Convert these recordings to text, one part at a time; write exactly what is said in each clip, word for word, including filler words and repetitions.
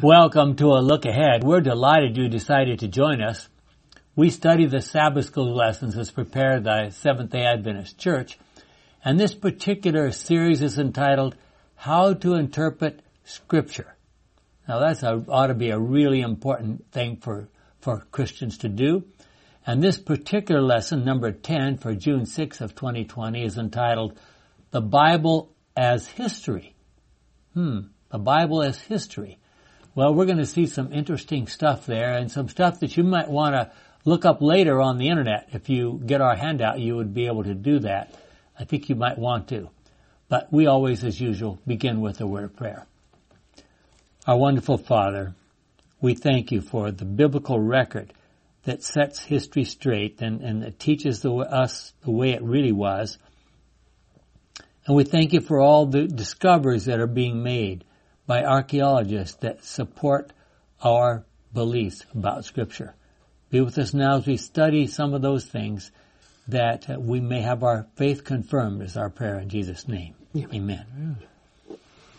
Welcome to A Look Ahead. We're delighted you decided to join us. We study the Sabbath School lessons as prepared by Seventh-day Adventist Church, and this particular series is entitled How to Interpret Scripture. Now that ought to be a really important thing for, for Christians to do. And this particular lesson, number ten for June sixth of twenty twenty, is entitled The Bible as History. Hmm, the Bible as History. Well, we're going to see some interesting stuff there and some stuff that you might want to look up later on the internet. If you get our handout, you would be able to do that. I think you might want to. But we always, as usual, begin with a word of prayer. Our wonderful Father, we thank you for the biblical record that sets history straight and, and that teaches the, us the way it really was. And we thank you for all the discoveries that are being made by archaeologists that support our beliefs about Scripture. Be with us now as we study some of those things, that uh, we may have our faith confirmed, is our prayer in Jesus' name. Yeah. Amen. Yeah.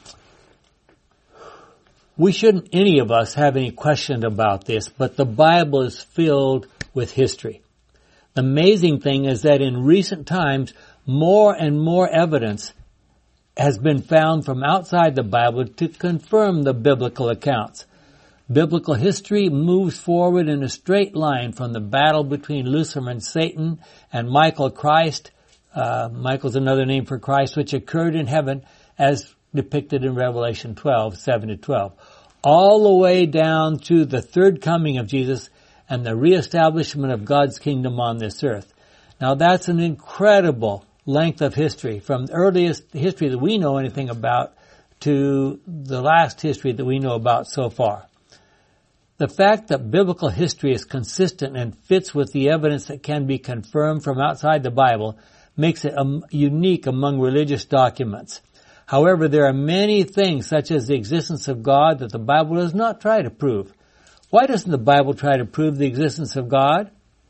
We shouldn't, any of us, have any question about this, but the Bible is filled with history. The amazing thing is that in recent times, more and more evidence has been found from outside the Bible to confirm the biblical accounts. Biblical history moves forward in a straight line from the battle between Lucifer and Satan and Michael Christ. Uh, Michael's another name for Christ, which occurred in heaven as depicted in Revelation twelve, seven to twelve. All the way down to the third coming of Jesus and the reestablishment of God's kingdom on this earth. Now that's an incredible length of history, from the earliest history that we know anything about to the last history that we know about so far. The fact that biblical history is consistent and fits with the evidence that can be confirmed from outside the Bible makes it um, unique among religious documents. However, there are many things, such as the existence of God, that the Bible does not try to prove. Why doesn't the Bible try to prove the existence of God?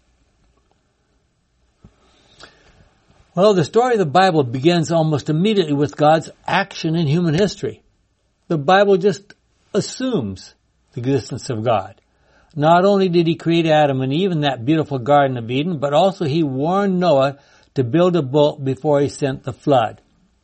Well, the story of the Bible begins almost immediately with God's action in human history. The Bible just assumes the existence of God. Not only did He create Adam and Eve in that beautiful Garden of Eden, but also He warned Noah to build a boat before He sent the flood.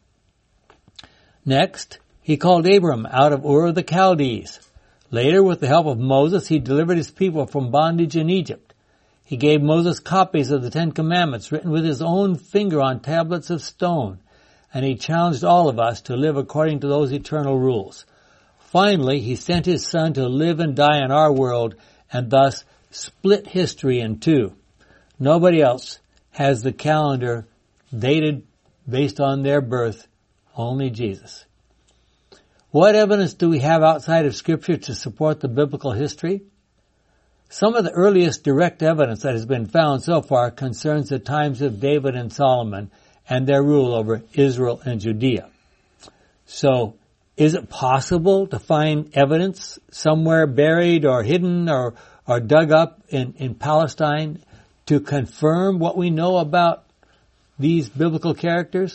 Next, He called Abram out of Ur of the Chaldees. Later, with the help of Moses, He delivered His people from bondage in Egypt. He gave Moses copies of the Ten Commandments written with his own finger on tablets of stone, and He challenged all of us to live according to those eternal rules. Finally, He sent His Son to live and die in our world and thus split history in two. Nobody else has the calendar dated based on their birth, only Jesus. What evidence do we have outside of Scripture to support the biblical history? Some of the earliest direct evidence that has been found so far concerns the times of David and Solomon and their rule over Israel and Judea. So, is it possible to find evidence somewhere buried or hidden or, or dug up in, in Palestine to confirm what we know about these biblical characters?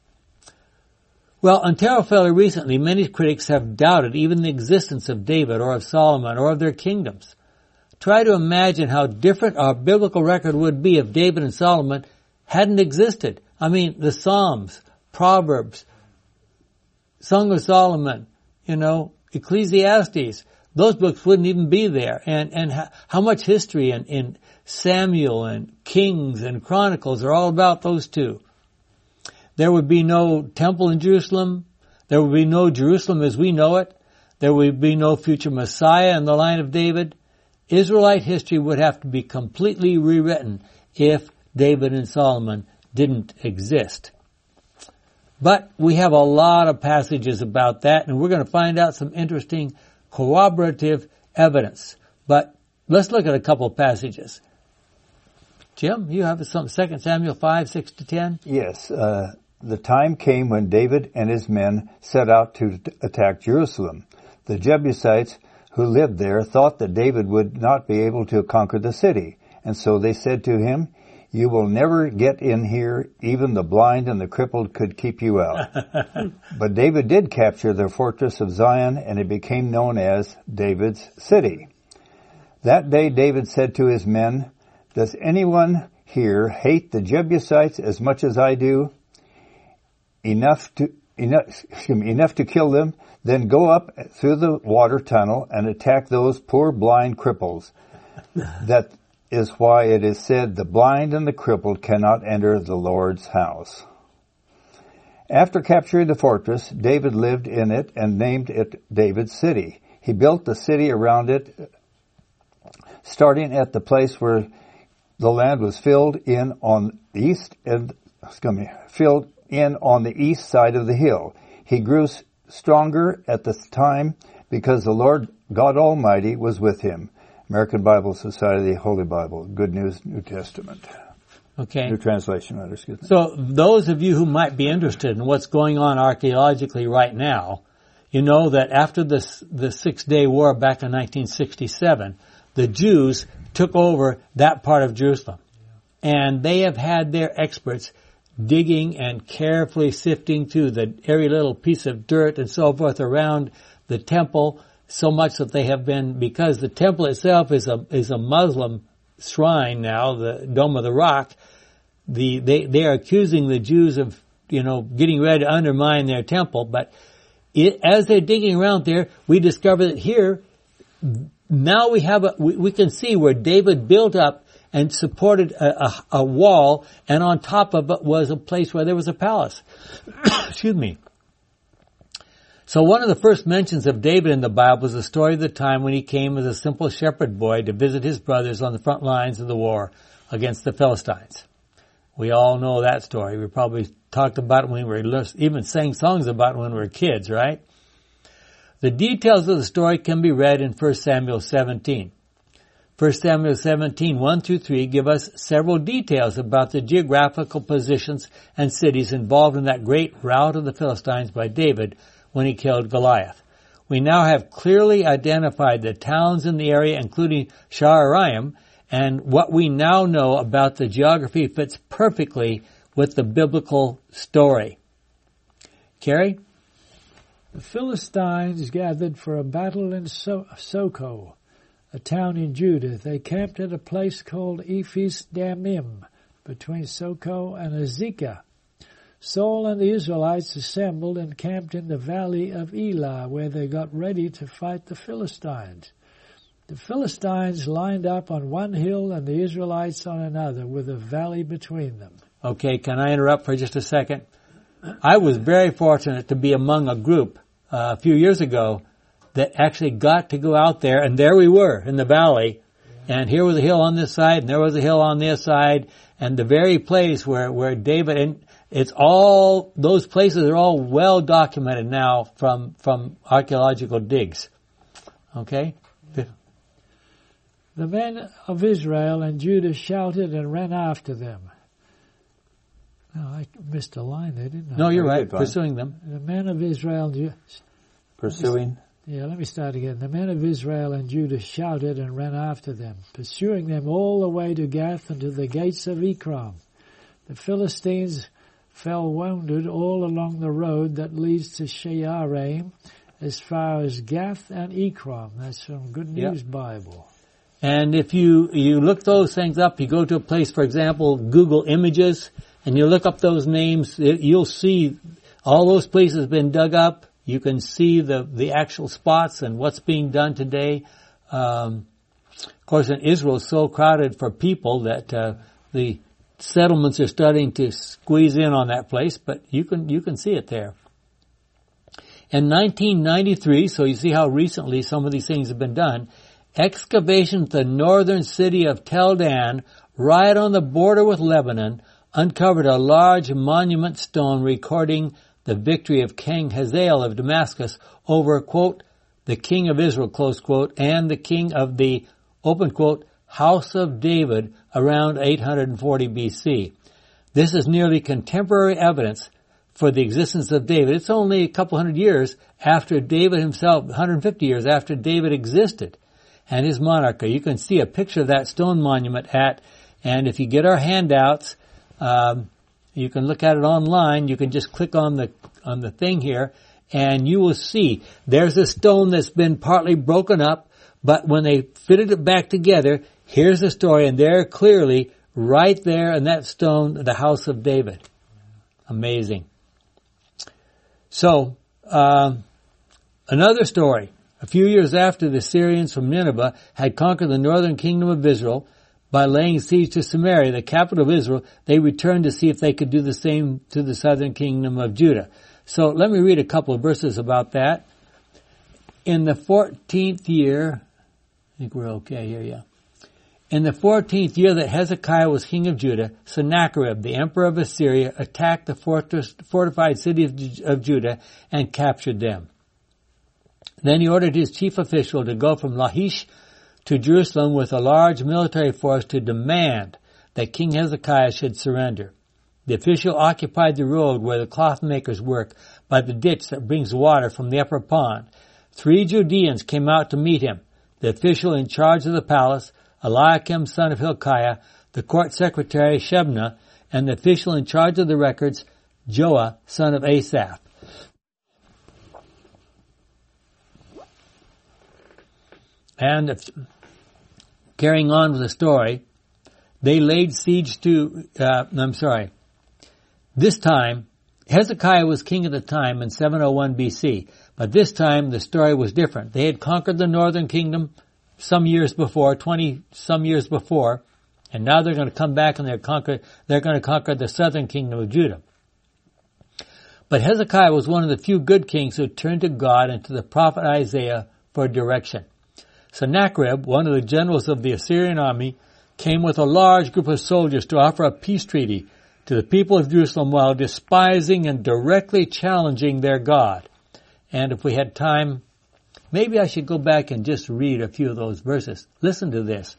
Well, until fairly recently, many critics have doubted even the existence of David or of Solomon or of their kingdoms. Try to imagine how different our biblical record would be if David and Solomon hadn't existed. I mean, the Psalms, Proverbs, Song of Solomon, you know, Ecclesiastes, those books wouldn't even be there. And, and how, how much history in, in Samuel and Kings and Chronicles are all about those two. There would be no temple in Jerusalem. There would be no Jerusalem as we know it. There would be no future Messiah in the line of David. Israelite history would have to be completely rewritten if David and Solomon didn't exist. But we have a lot of passages about that, and we're going to find out some interesting corroborative evidence. But let's look at a couple of passages. Jim, you have some Second Samuel five, six to ten? Yes. Uh, the time came when David and his men set out to attack Jerusalem. The Jebusites who lived there thought that David would not be able to conquer the city, and so they said to him, You will never get in here. Even the blind and the crippled could keep you out. But David did capture the fortress of Zion, and it became known as David's city. That day David said to his men, does anyone here hate the Jebusites as much as I do? Enough to enough, excuse me, enough to kill them? Then go up through the water tunnel and attack those poor blind cripples. That is why it is said, the blind and the crippled cannot enter the Lord's house. After capturing the fortress, David lived in it and named it David's city. He built the city around it, starting at the place where the land was filled in on the east and excuse me, filled in on the east side of the hill. He grew stronger at the time because the Lord God Almighty was with him. American Bible Society, Holy Bible, Good News, New Testament. Okay. New translation, rather, excuse me. So those of you who might be interested in what's going on archaeologically right now, you know that after this, the Six-Day War back in nineteen sixty-seven, the Jews took over that part of Jerusalem. And they have had their experts digging and carefully sifting through the every little piece of dirt and so forth around the temple, so much that they have been, because the temple itself is a is a Muslim shrine now, the Dome of the Rock, the they, they are accusing the Jews of, you know, getting ready to undermine their temple. But it, as they're digging around there, we discover that here, now we have a, we, we can see where David built up and supported a, a, a wall, and on top of it was a place where there was a palace. Excuse me. So one of the first mentions of David in the Bible is the story of the time when he came as a simple shepherd boy to visit his brothers on the front lines of the war against the Philistines. We all know that story. We probably talked about it when we were, even sang songs about it when we were kids, right? The details of the story can be read in First Samuel seventeen. First Samuel seventeen, one through three give us several details about the geographical positions and cities involved in that great rout of the Philistines by David when he killed Goliath. We now have clearly identified the towns in the area, including Sha'araim, and what we now know about the geography fits perfectly with the biblical story. Carrie? The Philistines gathered for a battle in so- Soko, a town in Judah. They camped at a place called Ephes Damim, between Soko and Azekah. Saul and the Israelites assembled and camped in the valley of Elah, where they got ready to fight the Philistines. The Philistines lined up on one hill and the Israelites on another, with a valley between them. Okay, can I interrupt for just a second? I was very fortunate to be among a group uh, a few years ago that actually got to go out there, and there we were in the valley, yeah. And here was a hill on this side, and there was a hill on this side, and the very place where, where David, and it's all, those places are all well documented now from, from archaeological digs. Okay? The men of Israel and Judah shouted and ran after them. No, I missed a line there, didn't I? No, you're right. Pursuing them. The men of Israel... Pursuing? Yeah, let me start again. The men of Israel and Judah shouted and ran after them, pursuing them all the way to Gath and to the gates of Ekron. The Philistines fell wounded all along the road that leads to Sha'araim, as far as Gath and Ekron. That's from Good News yep. Bible. And if you, you look those things up, you go to a place, for example, Google Images, and you look up those names, it, you'll see all those places have been dug up. You can see the, the actual spots and what's being done today. Um, of course, in Israel, it's so crowded for people that uh, the settlements are starting to squeeze in on that place, but you can you can see it there. In nineteen ninety-three, so you see how recently some of these things have been done, excavations at the northern city of Tel Dan, right on the border with Lebanon, uncovered a large monument stone recording the victory of King Hazael of Damascus over, quote, the king of Israel, close quote, and the king of the, open quote, house of David around eight hundred forty B C. This is nearly contemporary evidence for the existence of David. It's only a couple hundred years after David himself, one hundred fifty years after David existed and his monarchy. You can see a picture of that stone monument at And if you get our handouts, um, you can look at it online. You can just click on the on the thing here, and you will see there's a stone that's been partly broken up, but when they fitted it back together, here's the story, and there clearly, right there in that stone, the house of David. Amazing. So, um, another story. A few years after the Syrians from Nineveh had conquered the northern kingdom of Israel by laying siege to Samaria, the capital of Israel, they returned to see if they could do the same to the southern kingdom of Judah. So let me read a couple of verses about that. In the fourteenth year, I think we're okay here, yeah. In the fourteenth year that Hezekiah was king of Judah, Sennacherib, the emperor of Assyria, attacked the fortress, fortified city of, of Judah and captured them. Then he ordered his chief official to go from Lachish to Jerusalem with a large military force to demand that King Hezekiah should surrender. The official occupied the road where the cloth makers work by the ditch that brings water from the upper pond. Three Judeans came out to meet him. The official in charge of the palace, Eliakim, son of Hilkiah, the court secretary, Shebna, and the official in charge of the records, Joah, son of Asaph. And if, carrying on with the story, they laid siege to, uh, I'm sorry, this time, Hezekiah was king at the time in seven oh one B C, but this time the story was different. They had conquered the northern kingdom some years before, twenty some years before, and now they're going to come back and they're conquer, they're going to conquer the southern kingdom of Judah. But Hezekiah was one of the few good kings who turned to God and to the prophet Isaiah for direction. Sennacherib, one of the generals of the Assyrian army, came with a large group of soldiers to offer a peace treaty to the people of Jerusalem while despising and directly challenging their God. And if we had time, maybe I should go back and just read a few of those verses. Listen to this.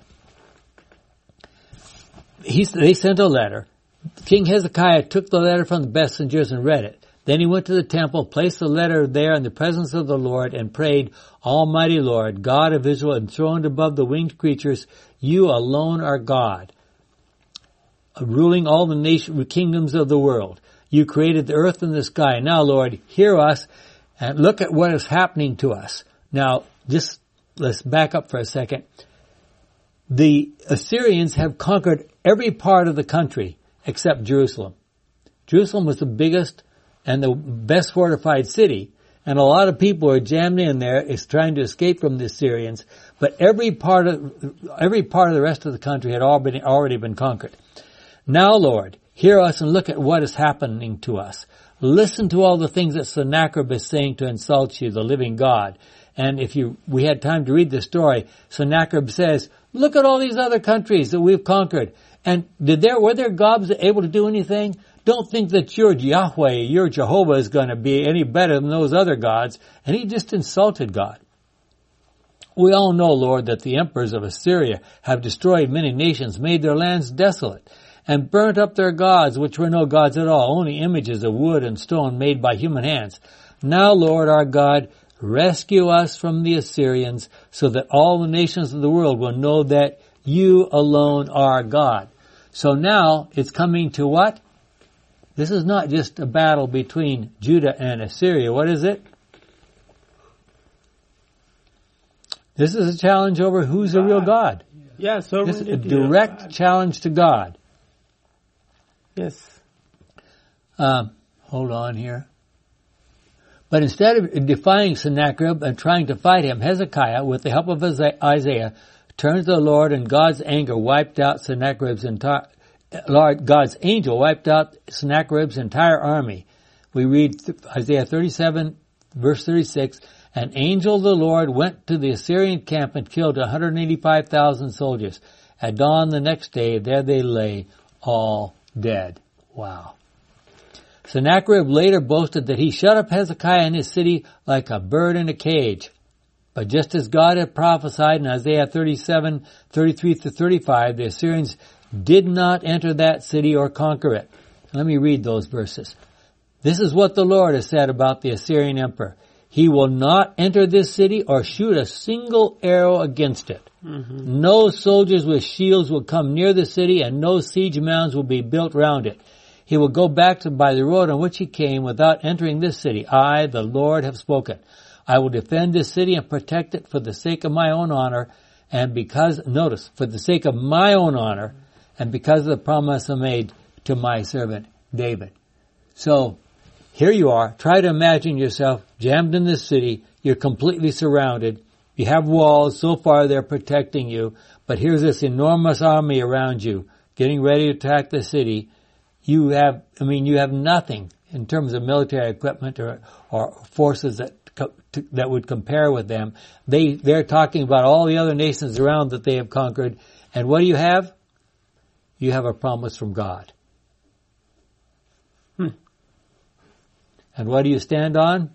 He, they sent a letter. King Hezekiah took the letter from the messengers and read it. Then he went to the temple, placed the letter there in the presence of the Lord, and prayed, Almighty Lord, God of Israel, enthroned above the winged creatures, you alone are God, ruling all the nation, kingdoms of the world. You created the earth and the sky. Now, Lord, hear us and look at what is happening to us. Now, just let's back up for a second. The Assyrians have conquered every part of the country except Jerusalem. Jerusalem was the biggest and the best fortified city, and a lot of people are jammed in there, is trying to escape from the Assyrians, but every part of every part of the rest of the country had already already been conquered. Now, Lord, hear us and look at what is happening to us. Listen to all the things that Sennacherib is saying to insult you, the living God. And if you we had time to read the story, Sennacherib says, look at all these other countries that we've conquered. And did there were their gods able to do anything? Don't think that your Yahweh, your Jehovah is going to be any better than those other gods. And he just insulted God. We all know, Lord, that the emperors of Assyria have destroyed many nations, made their lands desolate, and burnt up their gods, which were no gods at all, only images of wood and stone made by human hands. Now, Lord our God, rescue us from the Assyrians, so that all the nations of the world will know that you alone are God. So now it's coming to what? This is not just a battle between Judah and Assyria. What is it? This is a challenge over who's the real God. Yeah, so this is a direct challenge to God. Yes. Um, hold on here. But instead of defying Sennacherib and trying to fight him, Hezekiah, with the help of Isaiah, turned to the Lord, and God's anger wiped out Sennacherib's entire, Lord, God's angel wiped out Sennacherib's entire army. We read Isaiah thirty-seven, verse thirty-six, an angel of the Lord went to the Assyrian camp and killed one hundred eighty-five thousand soldiers. At dawn the next day, there they lay, all dead. Wow. Sennacherib later boasted that he shut up Hezekiah in his city like a bird in a cage. But just as God had prophesied in Isaiah thirty-seven, thirty-three to thirty-five, the Assyrians did not enter that city or conquer it. Let me read those verses. This is what the Lord has said about the Assyrian emperor. He will not enter this city or shoot a single arrow against it. Mm-hmm. No soldiers with shields will come near the city, and no siege mounds will be built round it. He will go back to, by the road on which he came without entering this city. I, the Lord, have spoken. I will defend this city and protect it for the sake of my own honor, and because, notice, for the sake of my own honor, and because of the promise I made to my servant David. So, here you are. Try to imagine yourself jammed in this city. You're completely surrounded. You have walls. So far they're protecting you. But here's this enormous army around you getting ready to attack the city. You have, I mean, you have nothing in terms of military equipment or, or forces that that would compare with them. They, they're talking about all the other nations around that they have conquered. And what do you have? You have a promise from God. Hmm. And what do you stand on?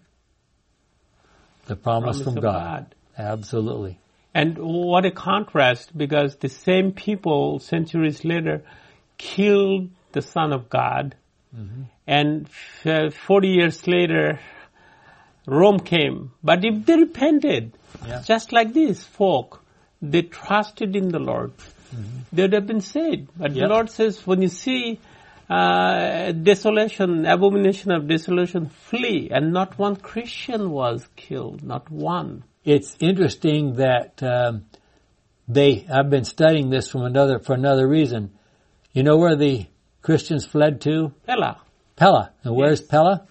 The promise, promise from God. God. Absolutely. And what a contrast, because the same people centuries later killed the Son of God, mm-hmm. and forty years later Rome came. But if they repented, yeah. just like these folk, they trusted in the Lord, mm-hmm. they would have been saved. But yep. the Lord says, when you see uh, desolation, abomination of desolation, flee. And not one Christian was killed, not one. It's interesting that um, they. I've been studying this from another for another reason. You know where the Christians fled to? Pella. Pella. And where's yes. Pella?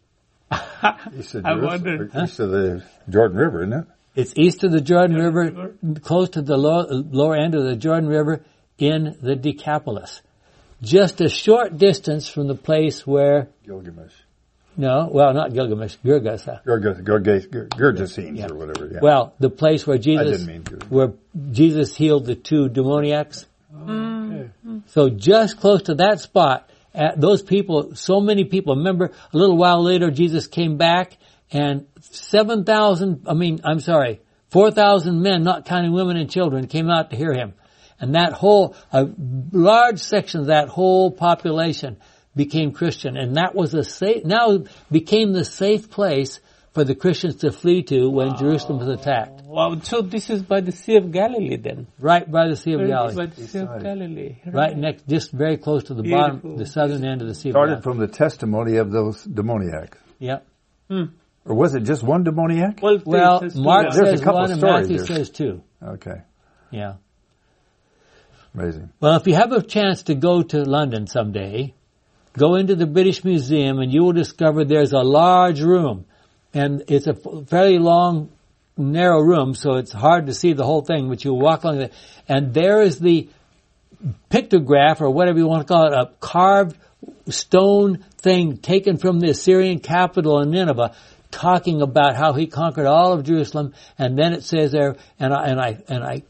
East of, I wondered. East of the Jordan River, isn't it? It's east of the Jordan, Jordan River, River, close to the low, lower end of the Jordan River in the Decapolis. Just a short distance from the place where... Gilgamesh. No, well, not Gilgamesh, Gergesa. Gergesenes yeah. or whatever, yeah. Well, the place where Jesus... I didn't mean to. Where Jesus healed the two demoniacs. Oh, okay. So just close to that spot, uh, those people, so many people, remember a little while later Jesus came back and seven thousand, I mean, I'm sorry, four thousand men, not counting women and children, came out to hear him. And that whole, a large section of that whole population became Christian. And that was a safe, now became the safe place for the Christians to flee to when wow. Jerusalem was attacked. Wow, so this is by the Sea of Galilee then? Right by the Sea of Very Galilee. By the Sea of Galilee. Right. right next, just very close to the Beautiful. bottom, the southern end of the Sea of Galilee. Started from the testimony of those demoniacs. Yeah. Hmm. Or was it just one demoniac? Well, well Mark There's says a couple one of and Matthew there. says two. Okay. Yeah. Amazing. Well, if you have a chance to go to London someday, go into the British Museum and you will discover there's a large room. And it's a fairly long, narrow room, so it's hard to see the whole thing, but you walk along there. And there is the pictograph, or whatever you want to call it, a carved stone thing taken from the Assyrian capital in Nineveh, talking about how he conquered all of Jerusalem. And then it says there, and I, and I, and I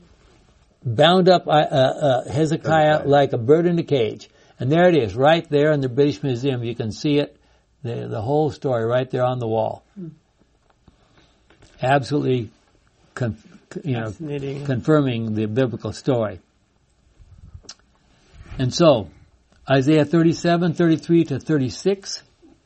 bound up uh, uh, Hezekiah okay. like a bird in a cage. And there it is, right there in the British Museum. You can see it, the, the whole story right there on the wall. Hmm. Absolutely, con, you know, confirming the biblical story. And so, Isaiah thirty-seven, thirty-three to thirty-six.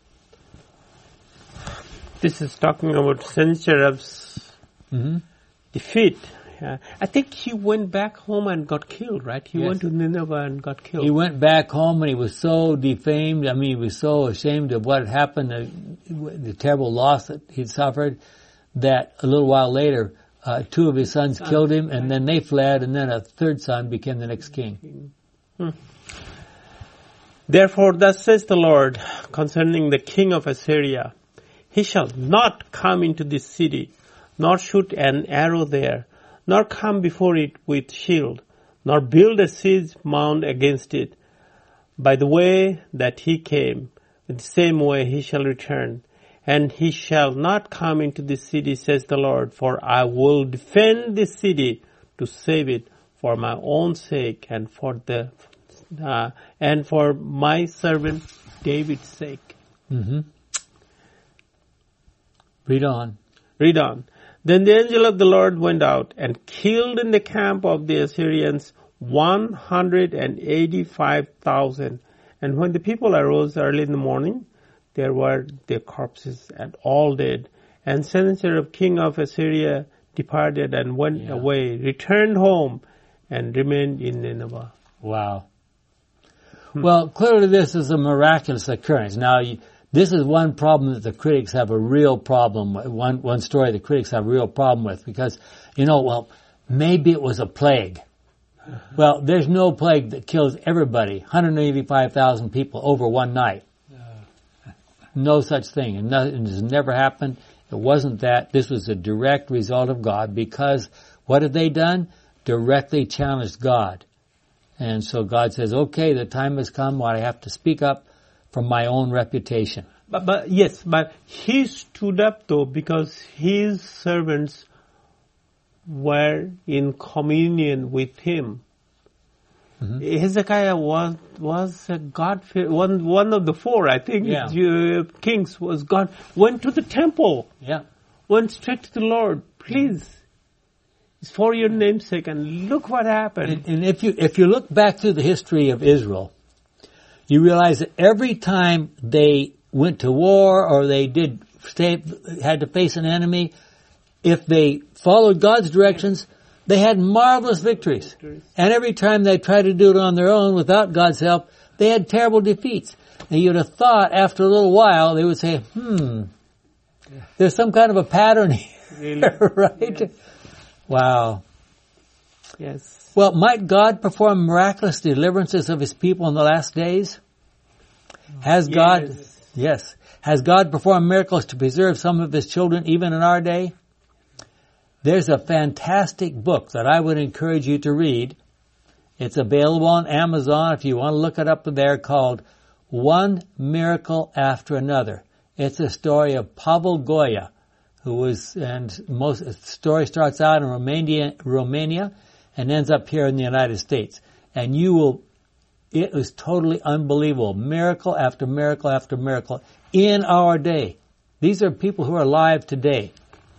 This is talking about Sennacherib's mm-hmm. defeat. Uh, I think he went back home and got killed, right? He yes. went to Nineveh and got killed. He went back home and he was so defamed. I mean, he was so ashamed of what had happened, the, the terrible loss that he'd suffered, that a little while later, uh, two of his sons son, killed him, and right. then they fled, and then a third son became the next king. Hmm. Therefore, thus says the Lord concerning the king of Assyria, he shall not come into this city, nor shoot an arrow there, nor come before it with shield, nor build a siege mound against it. By the way that he came, in the same way he shall return. And he shall not come into this city, says the Lord, for I will defend this city to save it for my own sake and for the uh, and for my servant David's sake. Mm-hmm. Read on. Read on. Then the angel of the Lord went out and killed in the camp of the Assyrians one hundred eighty-five thousand. And when the people arose early in the morning, there were their corpses and all dead. And Sennacherib, king of Assyria, departed and went Yeah. away, returned home, and remained in Nineveh. Wow. Well, clearly this is a miraculous occurrence. Now, you, this is one problem that the critics have a real problem with, one, one story the critics have a real problem with, because, you know, well, maybe it was a plague. Well, there's no plague that kills everybody, one hundred eighty-five thousand people over one night. No such thing, and nothing has never happened. It wasn't that. This was a direct result of God, because what have they done? Directly challenged God. And so God says, okay, the time has come when I have to speak up for my own reputation. But, but yes, but he stood up though because his servants were in communion with him. Mm-hmm. Hezekiah was was a God one one of the four, I think. Yeah. Uh, kings was God went to the temple. Yeah. Went straight to the Lord. Please, it's for your name's sake, and look what happened. And, and if you if you look back through the history of Israel, you realize that every time they went to war or they did stay, had to face an enemy, if they followed God's directions, they had marvelous victories. And every time they tried to do it on their own without God's help, they had terrible defeats. And you'd have thought after a little while they would say, hmm, there's some kind of a pattern here, Really? right? Yes. Wow. Yes. Well, might God perform miraculous deliverances of His people in the last days? Has God, Yes. yes, has God performed miracles to preserve some of His children even in our day? There's a fantastic book that I would encourage you to read. It's available on Amazon if you want to look it up there, called One Miracle After Another. It's a story of Pavel Goya, who was, and most, the story starts out in Romania, Romania and ends up here in the United States. And you will, it was totally unbelievable. Miracle after miracle after miracle in our day. These are people who are alive today.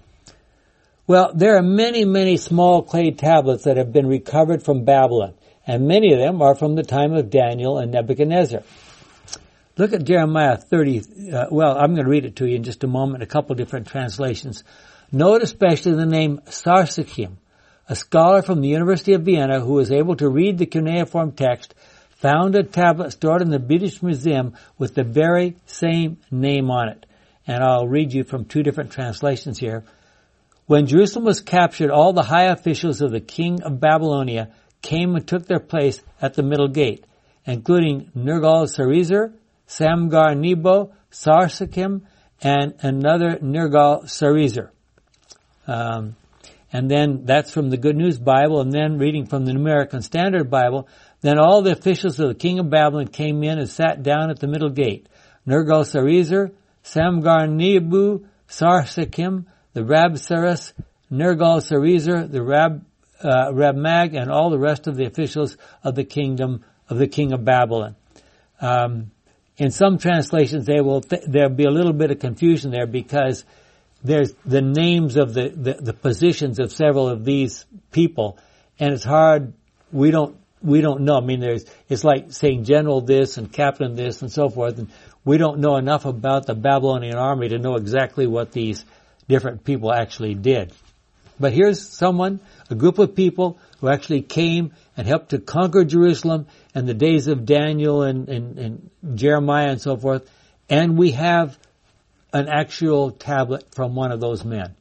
Well, there are many, many small clay tablets that have been recovered from Babylon, and many of them are from the time of Daniel and Nebuchadnezzar. Look at Jeremiah thirty. Uh, well, I'm going to read it to you in just a moment, a couple different translations. Note especially the name Sarsakim, a scholar from the University of Vienna who was able to read the cuneiform text, found a tablet stored in the British Museum with the very same name on it. And I'll read you from two different translations here. When Jerusalem was captured, all the high officials of the king of Babylonia came and took their place at the middle gate, including Nergal-Sarezer, Samgar-Nebo, Sarsakim, and another Nergal-Sarezer. Um, and then that's from the Good News Bible, and then reading from the New American Standard Bible, then all the officials of the king of Babylon came in and sat down at the middle gate. Nergal-Sarezer, Samgar-Nebo, Sarsakim, the Rabsaris, Nergal-Sarezer, the Rab, uh, Rabmag, and all the rest of the officials of the kingdom of the king of Babylon. Um, in some translations, they will th- there'll be a little bit of confusion there because there's the names of the, the, the positions of several of these people, and it's hard. We don't we don't know. I mean, there's it's like saying general this and captain this and so forth, and we don't know enough about the Babylonian army to know exactly what these different people actually did. But here's someone, a group of people who actually came and helped to conquer Jerusalem in the days of Daniel and, and, and Jeremiah and so forth. And we have an actual tablet from one of those men.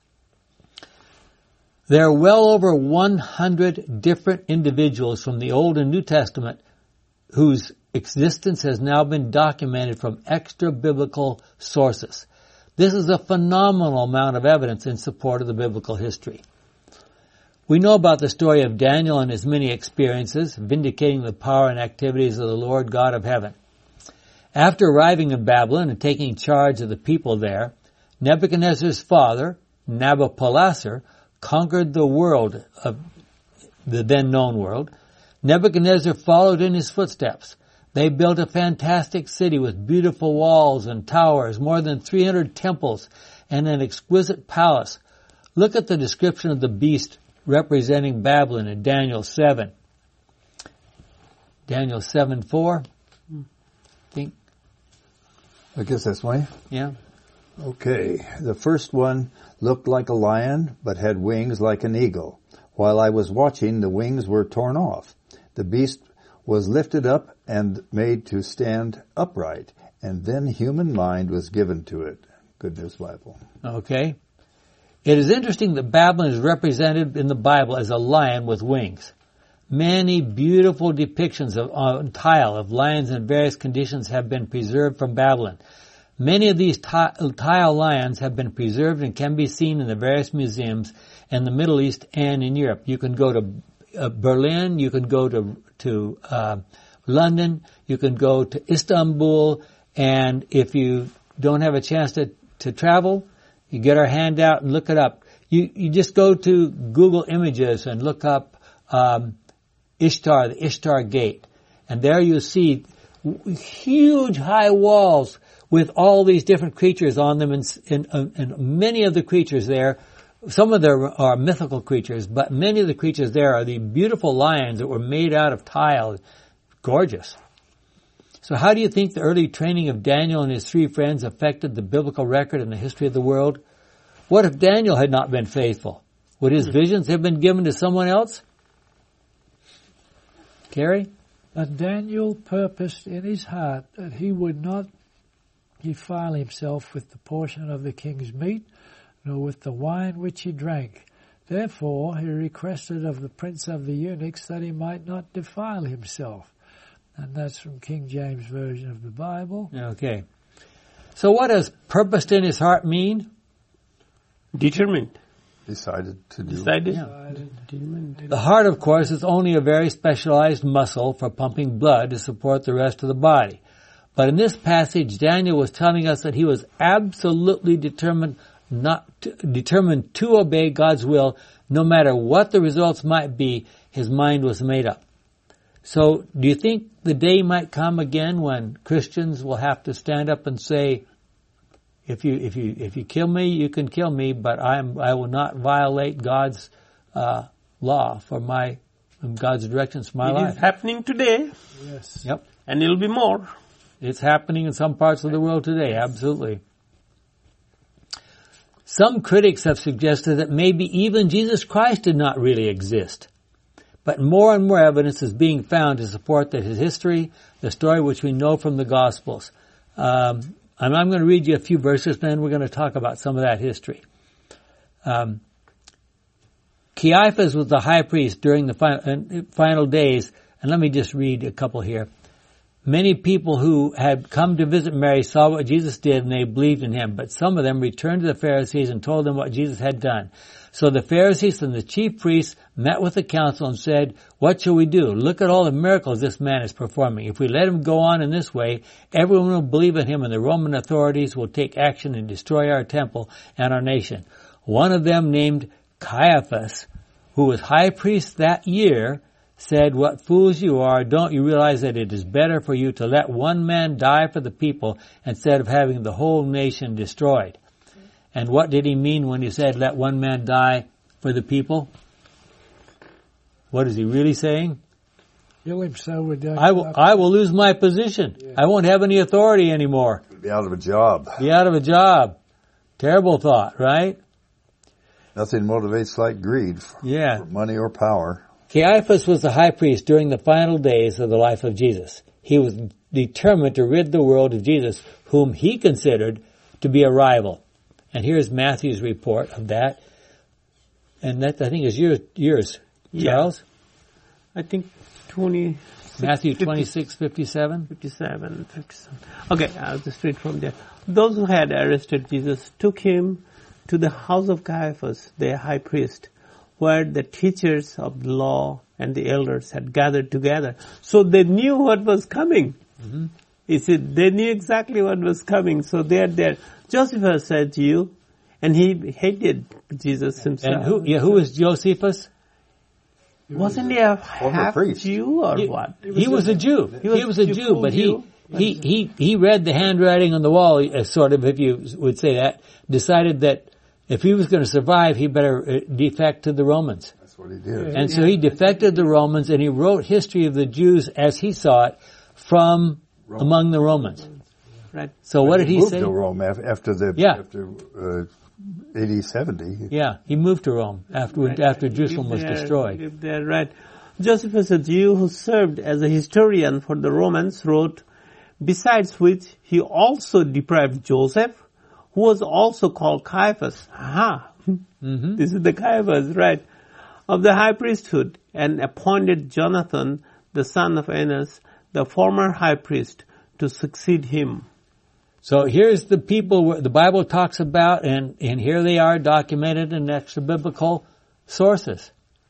There are well over one hundred different individuals from the Old and New Testament whose existence has now been documented from extra-biblical sources. This is a phenomenal amount of evidence in support of the biblical history. We know about the story of Daniel and his many experiences, vindicating the power and activities of the Lord God of heaven. After arriving in Babylon and taking charge of the people there, Nebuchadnezzar's father, Nabopolassar, conquered the world of the then known world. Nebuchadnezzar followed in his footsteps. They built a fantastic city with beautiful walls and towers, more than three hundred temples, and an exquisite palace. Look at the description of the beast representing Babylon in Daniel seven. Daniel seven four. Think. I guess that's why. Yeah. Okay, the first one looked like a lion, but had wings like an eagle. While I was watching, the wings were torn off. The beast was lifted up and made to stand upright, and then human mind was given to it. Good News Bible. Okay. It is interesting that Babylon is represented in the Bible as a lion with wings. Many beautiful depictions of, on tile of lions in various conditions have been preserved from Babylon. Many of these tile lions have been preserved and can be seen in the various museums in the Middle East and in Europe. You can go to uh, Berlin, you can go to to uh, London, you can go to Istanbul, and if you don't have a chance to, to travel, you get our hand out and look it up. You you just go to Google Images and look up um, Ishtar, the Ishtar Gate, and there you see huge high walls with all these different creatures on them, and, and, and many of the creatures there, some of them are mythical creatures, but many of the creatures there are the beautiful lions that were made out of tile. Gorgeous. So how do you think the early training of Daniel and his three friends affected the biblical record and the history of the world? What if Daniel had not been faithful? Would his visions have been given to someone else? Carrie? But Daniel purposed in his heart that he would not defile himself with the portion of the king's meat, nor with the wine which he drank. Therefore he requested of the prince of the eunuchs that he might not defile himself. And that's from King James Version of the Bible. Okay. So what does purposed in his heart mean? Determined. Decided to do. Decided. Yeah. Determined. The heart, of course, is only a very specialized muscle for pumping blood to support the rest of the body. But in this passage, Daniel was telling us that he was absolutely determined not to, determined to obey God's will, no matter what the results might be. His mind was made up. So, do you think the day might come again when Christians will have to stand up and say, "If you if you if you kill me, you can kill me, but I am I will not violate God's uh, law for my God's directions for my it life." It is happening today. Yes. Yep. And it'll be more. It's happening in some parts of the world today, absolutely. Some critics have suggested that maybe even Jesus Christ did not really exist. But more and more evidence is being found to support that his history, the story which we know from the Gospels. Um, and I'm going to read you a few verses, then we're going to talk about some of that history. Um, Caiaphas was the high priest during the final, final days, and let me just read a couple here. Many people who had come to visit Mary saw what Jesus did and they believed in him, but some of them returned to the Pharisees and told them what Jesus had done. So the Pharisees and the chief priests met with the council and said, "What shall we do? Look at all the miracles this man is performing. If we let him go on in this way, everyone will believe in him and the Roman authorities will take action and destroy our temple and our nation." One of them, named Caiaphas, who was high priest that year, said, "What fools you are, don't you realize that it is better for you to let one man die for the people instead of having the whole nation destroyed?" And what did he mean when he said, "Let one man die for the people"? What is he really saying? Kill him so we don't. I will, I will lose my position. Yeah. I won't have any authority anymore. Be out of a job. Be out of a job. Terrible thought, right? Nothing motivates like greed for, Yeah. for money or power. Caiaphas was the high priest during the final days of the life of Jesus. He was determined to rid the world of Jesus, whom he considered to be a rival. And here's Matthew's report of that. And that, I think, is yours, yours Charles? Yeah. I think twenty. Matthew twenty-six fifty-seven. fifty-seven, fifty-seven. Okay, I'll just read from there. Those who had arrested Jesus took him to the house of Caiaphas, the high priest, where the teachers of the law and the elders had gathered together. So they knew what was coming. Mm-hmm. He said they knew exactly what was coming. So they are there. Josephus said to you, and he hated Jesus himself. And who, yeah, who was Josephus? Wasn't he a half priest. Jew or he, what? He was a Jew. He was, He was a a Jew, full but he, Jew. he, he, he read the handwriting on the wall, uh, sort of, if you would say that, decided that if he was going to survive, he better uh, defect to the Romans. That's what he did. And so he defected the Romans, and he wrote history of the Jews as he saw it from Rome. Among the Romans. right. So what did he moved say? to Rome af- after the Yeah. after uh, A D seventy. Yeah, he moved to Rome after Right. after Jerusalem was Lived there, destroyed. lived there, right. Josephus, a Jew who served as a historian for the Romans, wrote, besides which he also deprived Joseph, who was also called Caiaphas. Aha. Mm-hmm. This is the Caiaphas, right, of the high priesthood, and appointed Jonathan, the son of Annas, the former high priest, to succeed him. So here's the people where the Bible talks about, and, and here they are documented in extra biblical sources.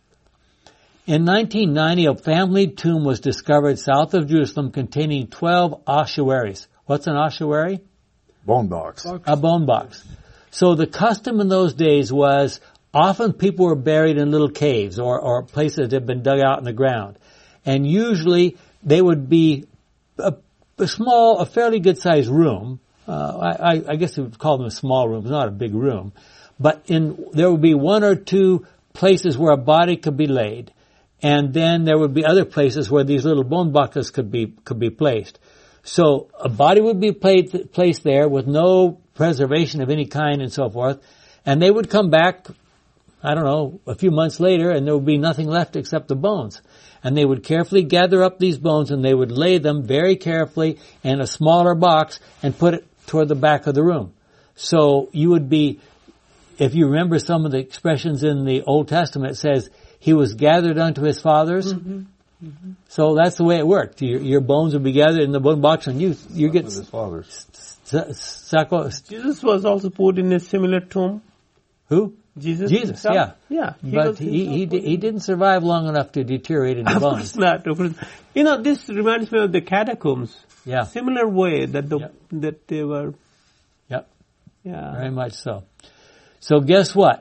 In nineteen ninety, a family tomb was discovered south of Jerusalem containing twelve ossuaries. What's an ossuary? Bone box. A bone box. So the custom in those days was often people were buried in little caves or, or places that had been dug out in the ground. And usually they would be a, a small, a fairly good sized room. Uh, I, I guess we would call them a small room. It's not a big room. But in, there would be one or two places where a body could be laid. And then there would be other places where these little bone boxes could be, could be placed. So a body would be placed, placed there with no preservation of any kind and so forth. And they would come back, I don't know, a few months later, and there would be nothing left except the bones. And they would carefully gather up these bones and they would lay them very carefully in a smaller box and put it toward the back of the room. So you would be, if you remember some of the expressions in the Old Testament, it says, he was gathered unto his fathers. Mm-hmm. Mm-hmm. So that's the way it worked. Your, your bones would be gathered in the bone box and you, you get With his fathers. Sacco. Jesus was also put in a similar tomb. Who? Jesus? Jesus, himself? yeah. Yeah. But was he, he, himself. he didn't survive long enough to deteriorate in the Of bones. course not. Of course. You know, this reminds me of the catacombs. Yeah. Similar way that the, Yep. that they were, Yep. yeah. Very much so. So guess what?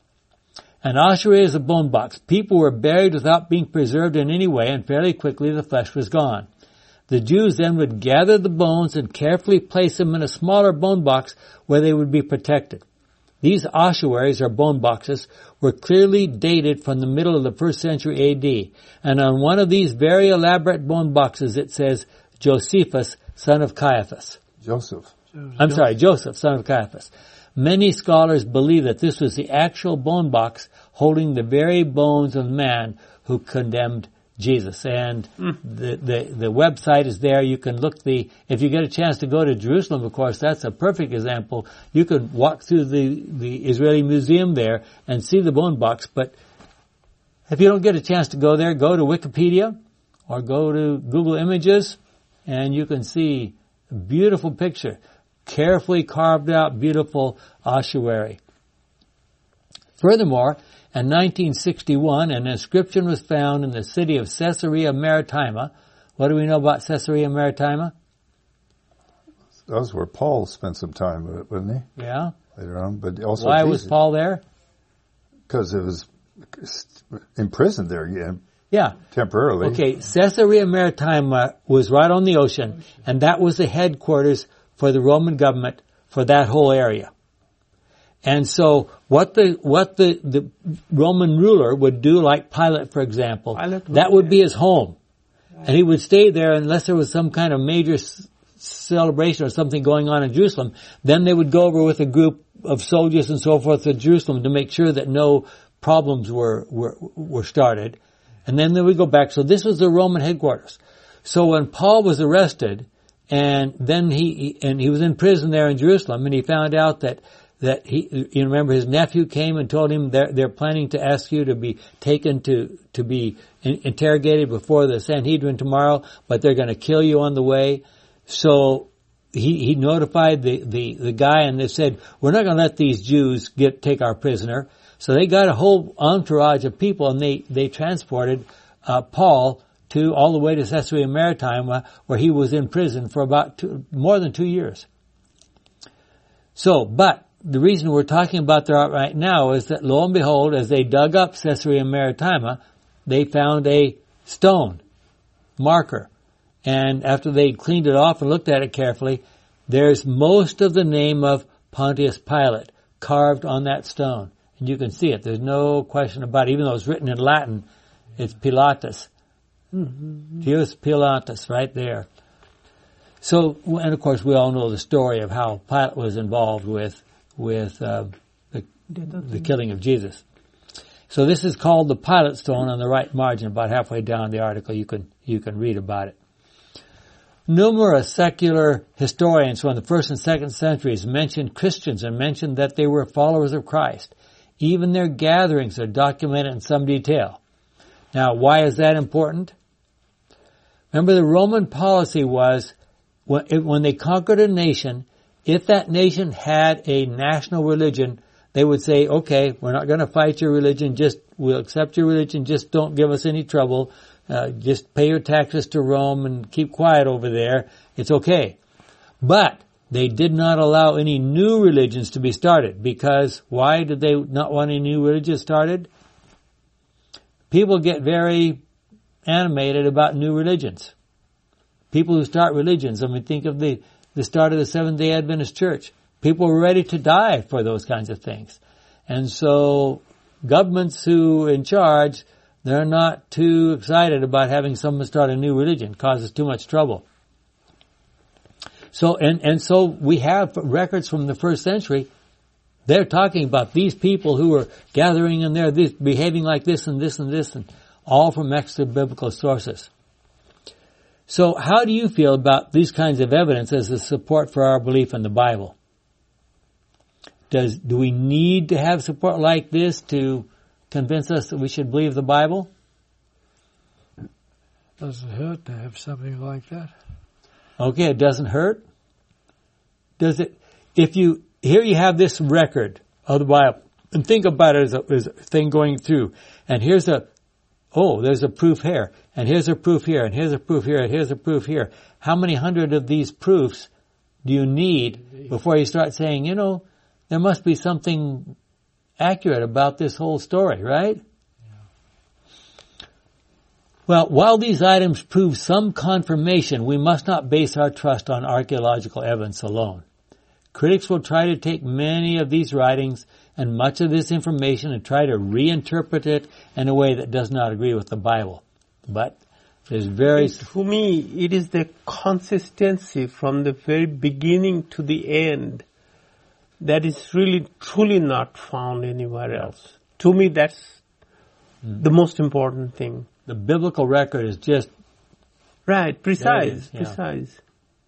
An ossuary is a bone box. People were buried without being preserved in any way, and fairly quickly the flesh was gone. The Jews then would gather the bones and carefully place them in a smaller bone box where they would be protected. These ossuaries, or bone boxes, were clearly dated from the middle of the first century A D. And on one of these very elaborate bone boxes it says, Josephus, son of Caiaphas. Joseph. I'm sorry, Joseph, son of Caiaphas. Many scholars believe that this was the actual bone box holding the very bones of the man who condemned Jesus. And mm. the, the the website is there. You can look the, if you get a chance to go to Jerusalem, of course, that's a perfect example. You could walk through the, the Israeli Museum there and see the bone box. But if you don't get a chance to go there, go to Wikipedia or go to Google Images and you can see a beautiful picture. Carefully carved out, beautiful ossuary. Furthermore, in nineteen sixty-one, an inscription was found in the city of Caesarea Maritima. What do we know about Caesarea Maritima? That was where Paul spent some time, wasn't he? Yeah. Later on, but also Why Jesus. was Paul there? Because it was imprisoned there again. Yeah. Temporarily. Okay, Caesarea Maritima was right on the ocean, and that was the headquarters for the Roman government for that whole area. And so what the what the, the Roman ruler would do, like Pilate, for example, Pilate would that would be be his home. And he would stay there unless there was some kind of major s- celebration or something going on in Jerusalem. Then they would go over with a group of soldiers and so forth to Jerusalem to make sure that no problems were, were, were started. And then they would go back. So this was the Roman headquarters. So when Paul was arrested, and then he, and he was in prison there in Jerusalem, and he found out that, that he, you remember his nephew came and told him they're, they're planning to ask you to be taken to, to be in, interrogated before the Sanhedrin tomorrow, but they're going to kill you on the way. So he, he notified the, the, the guy and they said, we're not going to let these Jews get, take our prisoner. So they got a whole entourage of people and they, they transported, uh, Paul to all the way to Caesarea Maritima, where he was in prison for about two, more than two years. So, but the reason we're talking about that right now is that lo and behold, as they dug up Caesarea Maritima, they found a stone marker. And after they cleaned it off and looked at it carefully, there's most of the name of Pontius Pilate carved on that stone. And you can see it. There's no question about it. Even though it's written in Latin, it's Pilatus. Mm-hmm. Pius Pilatus, right there. So, and of course, we all know the story of how Pilate was involved with with uh, the, the killing of Jesus. So this is called the Pilate Stone on the right margin, about halfway down the article. You can you can read about it. Numerous secular historians from the first and second centuries mentioned Christians and mentioned that they were followers of Christ. Even their gatherings are documented in some detail. Now, why is that important? Remember, the Roman policy was, when they conquered a nation, if that nation had a national religion, they would say, okay, we're not going to fight your religion, just, we'll accept your religion, just don't give us any trouble, uh, just pay your taxes to Rome and keep quiet over there, it's okay. But they did not allow any new religions to be started, because why did they not want any new religions started? People get very animated about new religions. People who start religions, I mean, think of the, the start of the Seventh-day Adventist Church. People were ready to die for those kinds of things. And so governments who are in charge, they're not too excited about having someone start a new religion. It causes too much trouble. So, and, and so we have records from the first century. They're talking about these people who were gathering in there, this, behaving like this and this and this, and all from extra biblical sources. So how do you feel about these kinds of evidence as a support for our belief in the Bible? Does, do we need to have support like this to convince us that we should believe the Bible? Doesn't hurt to have something like that. Okay, it doesn't hurt. Does it? If you, here you have this record of the Bible, and think about it as a, as a thing going through, and here's a, oh, there's a proof here, and here's a proof here, and here's a proof here, and here's a proof here. How many hundred of these proofs do you need before you start saying, you know, there must be something accurate about this whole story, right? Yeah. Well, while these items prove some confirmation, we must not base our trust on archaeological evidence alone. Critics will try to take many of these writings and much of this information and try to reinterpret it in a way that does not agree with the Bible. But there's very... To me, it is the consistency from the very beginning to the end that is really, truly not found anywhere else. To me, that's mm. the most important thing. The biblical record is just... Right, precise, is, yeah. precise.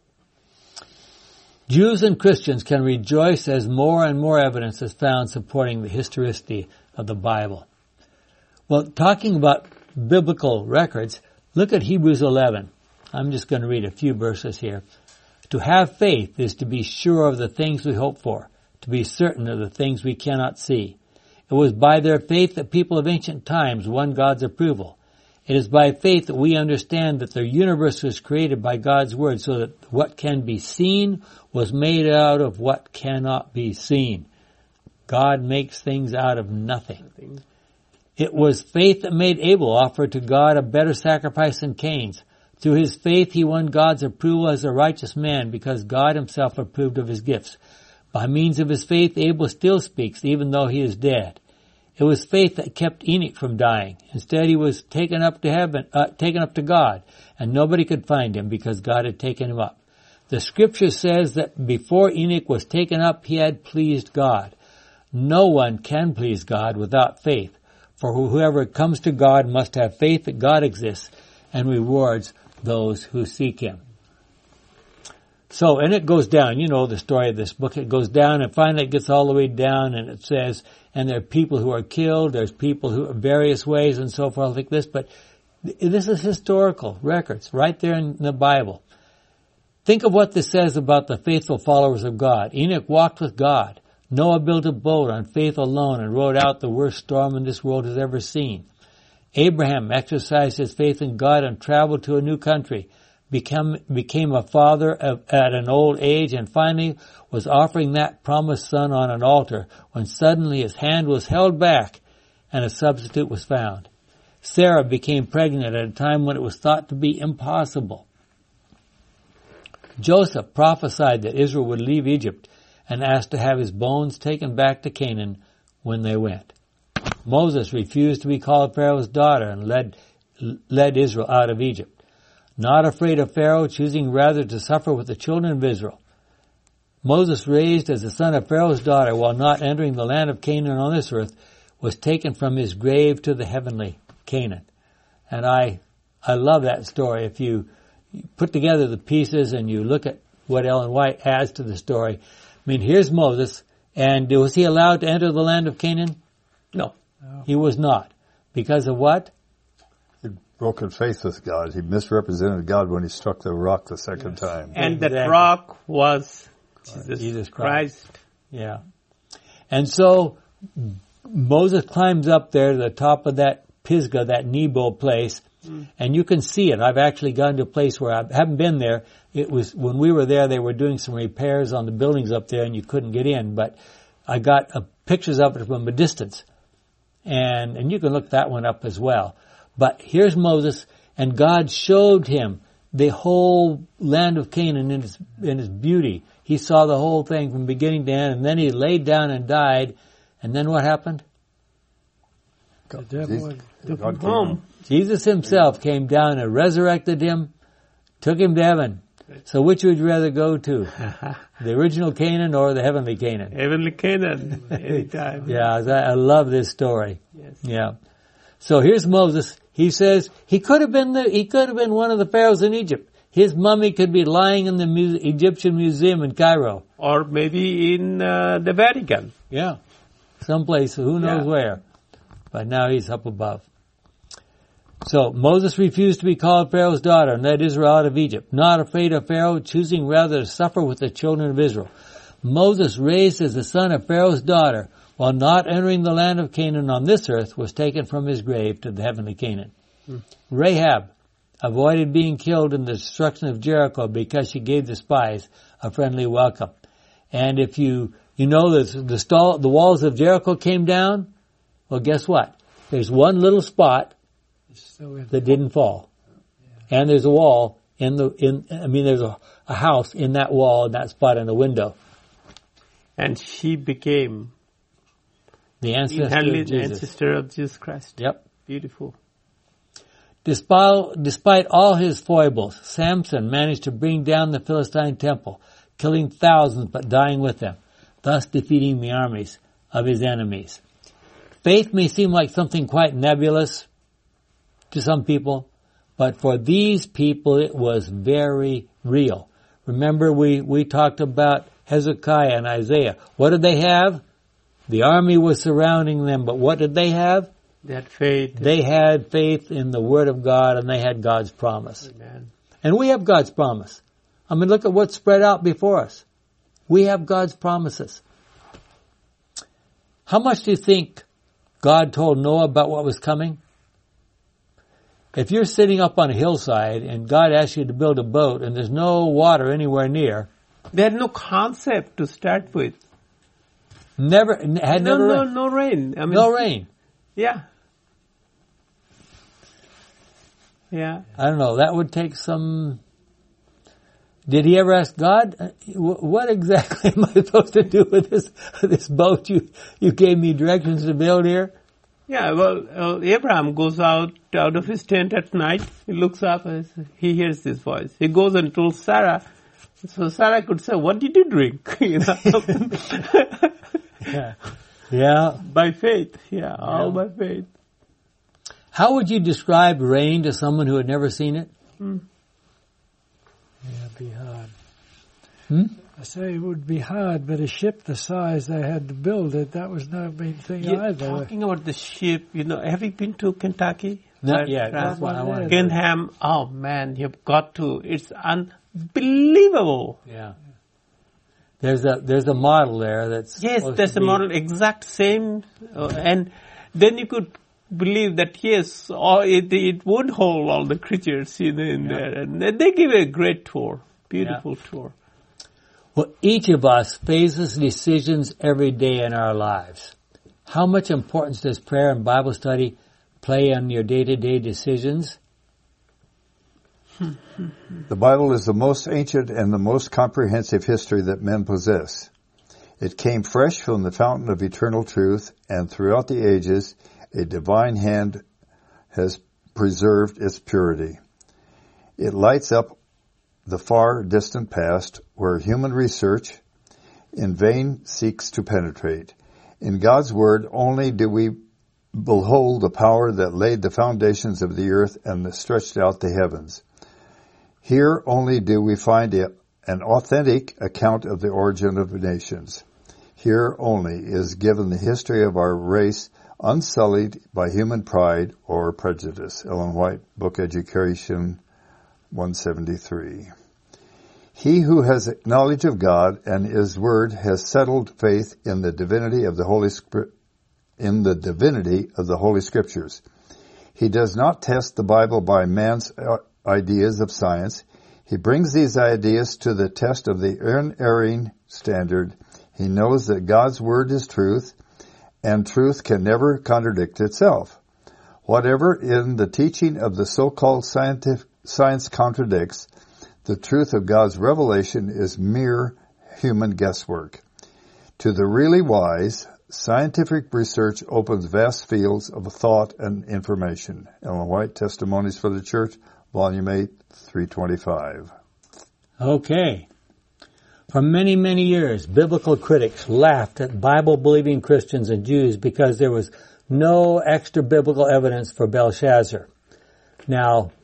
Jews and Christians can rejoice as more and more evidence is found supporting the historicity of the Bible. Well, talking about biblical records, look at Hebrews eleven. I'm just going to read a few verses here. To have faith is to be sure of the things we hope for, to be certain of the things we cannot see. It was by their faith that people of ancient times won God's approval. It is by faith that we understand that the universe was created by God's word, so that what can be seen was made out of what cannot be seen. God makes things out of nothing. It was faith that made Abel offer to God a better sacrifice than Cain's. Through his faith he won God's approval as a righteous man, because God himself approved of his gifts. By means of his faith, Abel still speaks, even though he is dead. It was faith that kept Enoch from dying. Instead, he was taken up to heaven, uh, taken up to God, and nobody could find him because God had taken him up. The scripture says that before Enoch was taken up, he had pleased God. No one can please God without faith, for whoever comes to God must have faith that God exists and rewards those who seek him. So, and it goes down, you know the story of this book, it goes down and finally it gets all the way down and it says, and there are people who are killed, there's people who are various ways and so forth like this, but this is historical records right there in the Bible. Think of what this says about the faithful followers of God. Enoch walked with God. Noah built a boat on faith alone and rode out the worst storm in this world has ever seen. Abraham exercised his faith in God and traveled to a new country, become, became a father of, at an old age, and finally was offering that promised son on an altar when suddenly his hand was held back and a substitute was found. Sarah became pregnant at a time when it was thought to be impossible. Joseph prophesied that Israel would leave Egypt and asked to have his bones taken back to Canaan when they went. Moses refused to be called Pharaoh's daughter and led, led Israel out of Egypt. not afraid of Pharaoh, choosing rather to suffer with the children of Israel. Moses, raised as the son of Pharaoh's daughter while not entering the land of Canaan on this earth, was taken from his grave to the heavenly Canaan. And I, I love that story. If you put together the pieces and you look at what Ellen White adds to the story, I mean, here's Moses, and was he allowed to enter the land of Canaan? No. No. He was not. Because of what? He'd broken faith with God. He misrepresented God when he struck the rock the second Yes. time. And Exactly. that rock was Jesus, Jesus Christ. Christ. Yeah. And so Moses climbs up there to the top of that Pisgah, that Nebo place, mm. and you can see it. I've actually gone to a place where I haven't been there. It was, when we were there, they were doing some repairs on the buildings up there and you couldn't get in, but I got uh, pictures of it from a distance. And, and you can look that one up as well. But here's Moses, and God showed him the whole land of Canaan in its, in its beauty. He saw the whole thing from beginning to end, and then he laid down and died. And then what happened? The devil Jesus- would- Took God him came home. Jesus himself came down and resurrected him, took him to heaven. So which would you rather go to? The original Canaan or the heavenly Canaan? Heavenly Canaan, anytime. Yeah, I I love this story. Yes. Yeah. So here's Moses. He says he could have been the, he could have been one of the pharaohs in Egypt. His mummy could be lying in the mu- Egyptian museum in Cairo. Or maybe in uh, the Vatican. Yeah. Someplace, who knows Yeah. where. But now he's up above. So Moses refused to be called Pharaoh's daughter and led Israel out of Egypt, not afraid of Pharaoh, choosing rather to suffer with the children of Israel. Moses, raised as the son of Pharaoh's daughter, while not entering the land of Canaan on this earth, was taken from his grave to the heavenly Canaan. Hmm. Rahab avoided being killed in the destruction of Jericho because she gave the spies a friendly welcome. And if you, you know that the, stall, the walls of Jericho came down, well, guess what? There's one little spot So in- that didn't fall. And there's a wall in the, in, I mean, there's a, a house in that wall, in that spot in the window. And she became The ancestor of inherited Jesus. ancestor of Jesus Christ. Yep. Beautiful. Despite, despite all his foibles, Samson managed to bring down the Philistine temple, killing thousands but dying with them, thus defeating the armies of his enemies. Faith may seem like something quite nebulous to some people, but for these people it was very real. Remember we, we talked about Hezekiah and Isaiah. What did they have? The army was surrounding them, but what did they have? They had faith. They had faith in the Word of God and they had God's promise. Amen. And we have God's promise. I mean, look at what's spread out before us. We have God's promises. How much do you think God told Noah about what was coming? If you're sitting up on a hillside and God asks you to build a boat and there's no water anywhere near, They had no concept to start with. never had No, never no, rained. no rain. I mean, No rain. Yeah. Yeah. I don't know. That would take some. Did he ever ask God, uh, wh- what exactly am I supposed to do with this this boat you you gave me directions to build here? Yeah, well, uh, Abraham goes out out of his tent at night. He looks up and he hears this voice. He goes and tells Sarah. So Sarah could say, "What did you drink?" you know, Yeah. Yeah. by faith. Yeah, all by faith. How would you describe rain to someone who had never seen it? Yeah, it'd be hard. Hmm? I say it would be hard, but a ship the size they had to build it, that was no mean thing Yeah, either. talking about the ship, you know, have you been to Kentucky? Not Right, yet. right. That's what I want to Ginham, oh man, you've got to. It's unbelievable. Yeah. There's a there's a model there that's Yes, supposed that's to the be- model, exact same. Uh, and then you could believe that, yes, all, it, it would hold all the creatures in, in Yeah. there. And they give a great tour, beautiful tour. Well, each of us faces decisions every day in our lives. How much importance does prayer and Bible study play on your day-to-day decisions? The Bible is the most ancient and the most comprehensive history that men possess. It came fresh from the fountain of eternal truth, and throughout the ages, a divine hand has preserved its purity. It lights up the far distant past where human research in vain seeks to penetrate. In God's Word only do we behold the power that laid the foundations of the earth and stretched out the heavens. Here only do we find a, an authentic account of the origin of nations. Here only is given the history of our race unsullied by human pride or prejudice. Ellen White, Book Education one seventy-three. He who has knowledge of God and His Word has settled faith in the divinity of the Holy Script, in the divinity of the Holy Scriptures. He does not test the Bible by man's ideas of science. He brings these ideas to the test of the unerring standard. He knows that God's Word is truth, and truth can never contradict itself. Whatever in the teaching of the so-called scientific science contradicts, the truth of God's revelation is mere human guesswork. To the really wise, scientific research opens vast fields of thought and information. Ellen White, Testimonies for the Church, Volume eight, three twenty-five. Okay. For many, many years, biblical critics laughed at Bible-believing Christians and Jews because there was no extra biblical evidence for Belshazzar. Now,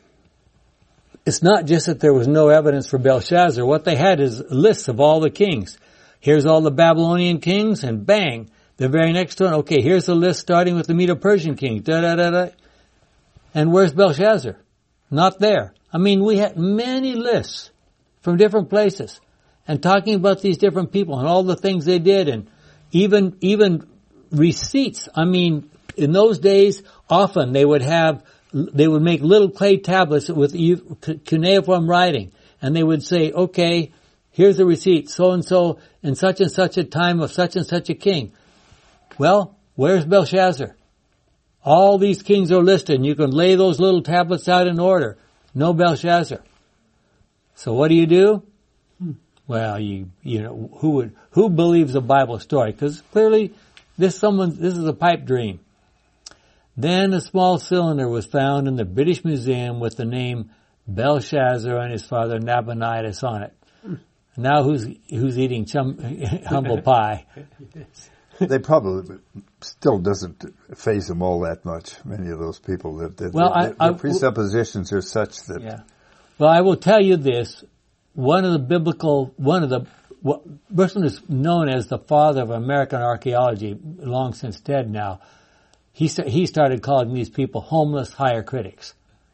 it's not just that there was no evidence for Belshazzar. What they had is lists of all the kings. Here's all the Babylonian kings, and bang, the very next one, okay, here's a list starting with the Medo-Persian king, da-da-da-da. And where's Belshazzar? Not there. I mean, we had many lists from different places, and talking about these different people and all the things they did, and even, even receipts. I mean, in those days, often they would have They would make little clay tablets with cuneiform writing, and they would say, okay, here's the receipt, so-and-so, in such and such a time of such and such a king. Well, where's Belshazzar? All these kings are listed, and you can lay those little tablets out in order. No Belshazzar. So what do you do? Well, you, you know, who would, who believes a Bible story? Because clearly, this someone, this is a pipe dream. Then a small cylinder was found in the British Museum with the name Belshazzar and his father Nabonidus on it. Now who's who's eating chum, humble pie? They probably still doesn't faze them all that much. Many of those people that, that well, their, I, their I, presuppositions are such that. Yeah. Well, I will tell you this: one of the biblical, one of the what person is known as the father of American archaeology, long since dead now. He he started calling these people homeless hire critics.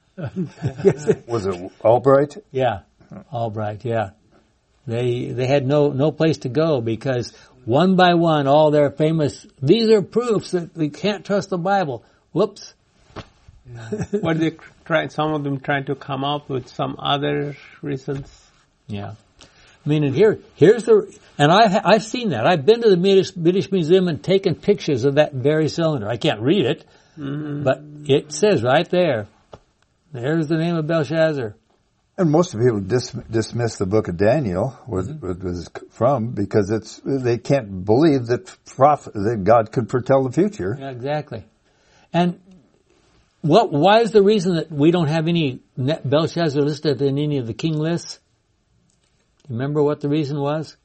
Was it Albright? Yeah, Albright. Yeah, they they had no no place to go because one by one, all their famous these are proofs that we can't trust the Bible. Whoops. Yeah. What they try? Some of them trying to come up with some other reasons. Yeah. I mean, and here, here's the, and I've, I've seen that. I've been to the British, British Museum and taken pictures of that very cylinder. I can't read it, mm-hmm. but it says right there, there's the name of Belshazzar. And most people dis, dismiss the book of Daniel, where mm-hmm. it was from, because it's, they can't believe that prophet, that God could foretell the future. Yeah, exactly. And what, why is the reason that we don't have any Belshazzar listed in any of the king lists? Remember what the reason was?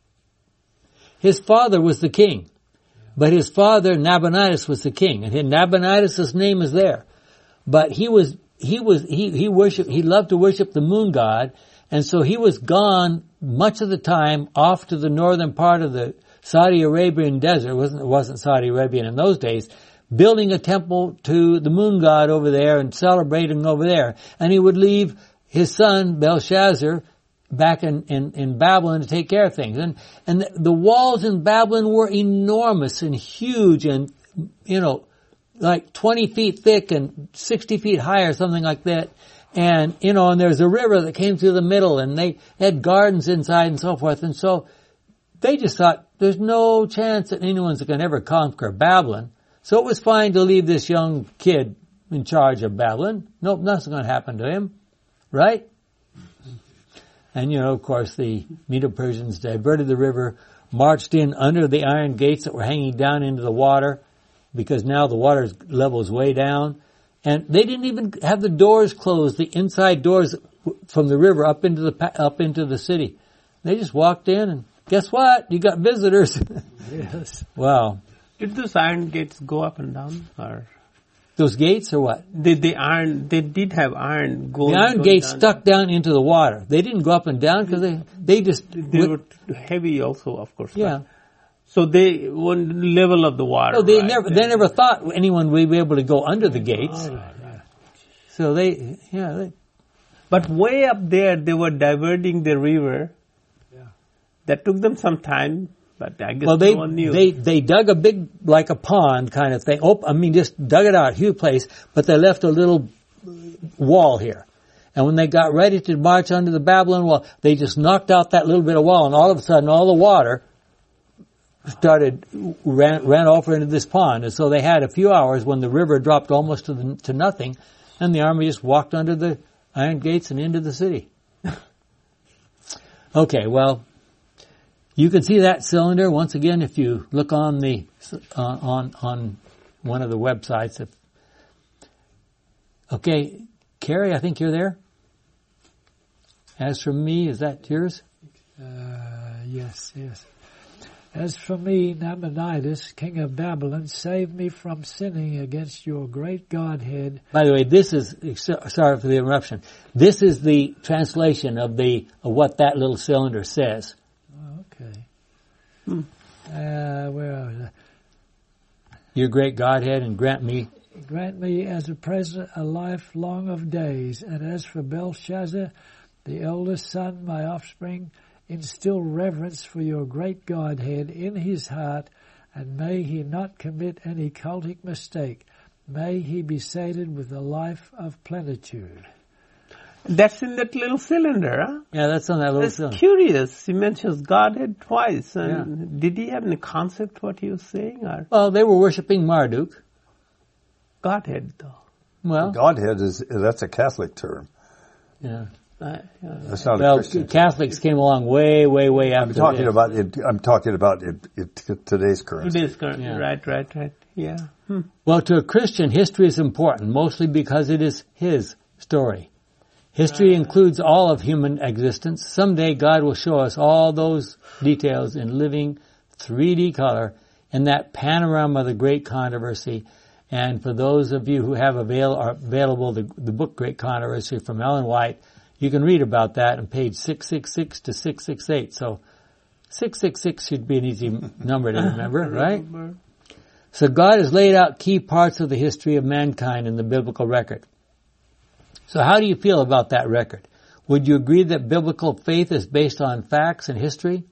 His father was the king, but his father Nabonidus was the king, and Nabonidus' name is there. But he was he was he he worshiped he loved to worship the moon god, and so he was gone much of the time off to the northern part of the Saudi Arabian desert. It wasn't it wasn't Saudi Arabian in those days, building a temple to the moon god over there and celebrating over there. And he would leave his son Belshazzar back in, in, in Babylon to take care of things. And, and the, the walls in Babylon were enormous and huge and, you know, like twenty feet thick and sixty feet high or something like that. And, you know, and there's a river that came through the middle and they had gardens inside and so forth. And so they just thought there's no chance that anyone's going to ever conquer Babylon. So it was fine to leave this young kid in charge of Babylon. Nope, nothing's going to happen to him. Right? And, you know, of course, the Medo-Persians diverted the river, marched in under the iron gates that were hanging down into the water, because now the water level is way down. And they didn't even have the doors closed, the inside doors from the river up into the pa- up into the city. They just walked in, and guess what? You got visitors. Yes. Wow. Did those iron gates go up and down, or Those gates or what? did the iron? They did have iron. Go, The iron going gates down. stuck down into the water. They didn't go up and down because they they just They were heavy, also, of course. yeah. Right? So they one level of the water. No, they right? never they never thought anyone would be able to go under the gates. All right, right. So they yeah. They, But way up there, they were diverting the river. Yeah. That took them some time, but I guess well, they no one knew. they they dug a big like a pond kind of thing. Oh, I mean, just dug it out, huge place. But they left a little wall here. And when they got ready to march under the Babylon wall, they just knocked out that little bit of wall, and all of a sudden, all the water started ran ran over into this pond. And so they had a few hours when the river dropped almost to the, to nothing, and the army just walked under the iron gates and into the city. Okay, well, you can see that cylinder once again if you look on the uh, on on one of the websites. If, okay, Carrie, I think you're there. As for me, is that yours? Uh, yes, yes. As for me, Nabonidus, king of Babylon, save me from sinning against your great Godhead. By the way, this is, sorry for the interruption, this is the translation of the of what that little cylinder says. Oh, okay. Hmm. Uh, where are we? Your great Godhead, and grant me. Grant me as a present a life long of days, and as for Belshazzar, the eldest son, my offspring, instill reverence for your great Godhead in his heart, and may he not commit any cultic mistake. May he be sated with a life of plenitude. That's in that little cylinder, huh? Yeah, that's on that little That's cylinder. curious. He mentions Godhead twice. And did he have any concept what he was saying? Or Well, they were worshiping Marduk. Godhead, though. Well, Godhead is, that's a Catholic term. yeah. Uh, yeah. That's not a Well, Christian term. Catholics came along way, way, way after I'm talking this. about it, I'm talking about it, it, today's currency. It is current. Yeah. Right, right, right. Yeah. Hmm. Well, to a Christian, history is important, mostly because it is his story. History includes all of human existence. Someday God will show us all those details in living three D color in that panorama of the great controversy. And for those of you who have avail, are available the, the book Great Controversy from Ellen White, you can read about that on page six sixty-six to six sixty-eight. So six six six should be an easy number to remember, right? So God has laid out key parts of the history of mankind in the biblical record. So how do you feel about that record? Would you agree that biblical faith is based on facts and history?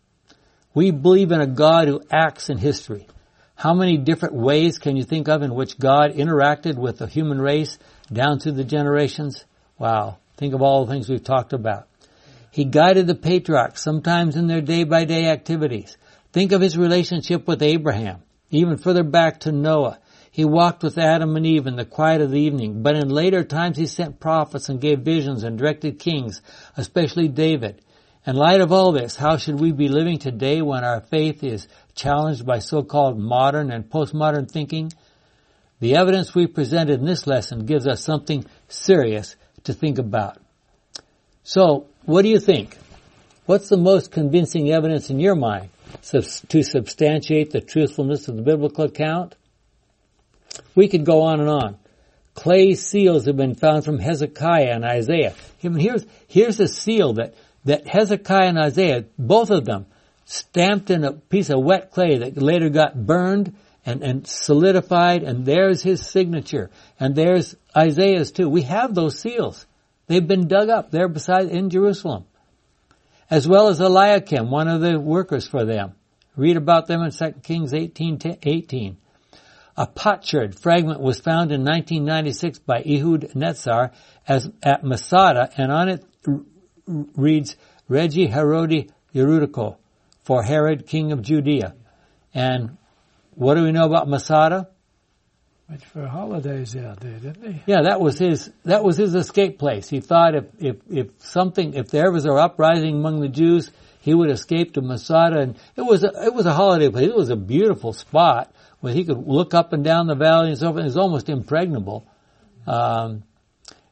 We believe in a God who acts in history. How many different ways can you think of in which God interacted with the human race down through the generations? Wow. Think of all the things we've talked about. He guided the patriarchs, sometimes in their day-by-day activities. Think of his relationship with Abraham, even further back to Noah. He walked with Adam and Eve in the quiet of the evening, but in later times he sent prophets and gave visions and directed kings, especially David. In light of all this, how should we be living today when our faith is challenged by so-called modern and postmodern thinking? The evidence we presented in this lesson gives us something serious to think about. So, what do you think? What's the most convincing evidence in your mind to substantiate the truthfulness of the biblical account? We could go on and on. Clay seals have been found from Hezekiah and Isaiah. I mean, here's, here's a seal that, that Hezekiah and Isaiah, both of them, stamped in a piece of wet clay that later got burned and, and solidified, and there's his signature. And there's Isaiah's too. We have those seals. They've been dug up there beside in Jerusalem. As well as Eliakim, one of the workers for them. Read about them in Second Kings eighteen eighteen. A potsherd fragment was found in nineteen ninety-six by Ehud Netzar as, at Masada, and on it r- reads, Regi Herodi Yerudiko, for Herod, king of Judea. And what do we know about Masada? Went for holidays out there, didn't he? Yeah, that was his, that was his escape place. He thought if, if, if something, if there was an uprising among the Jews, he would escape to Masada, and it was a, it was a holiday place. It was a beautiful spot where he could look up and down the valley and so forth. It was almost impregnable. Um,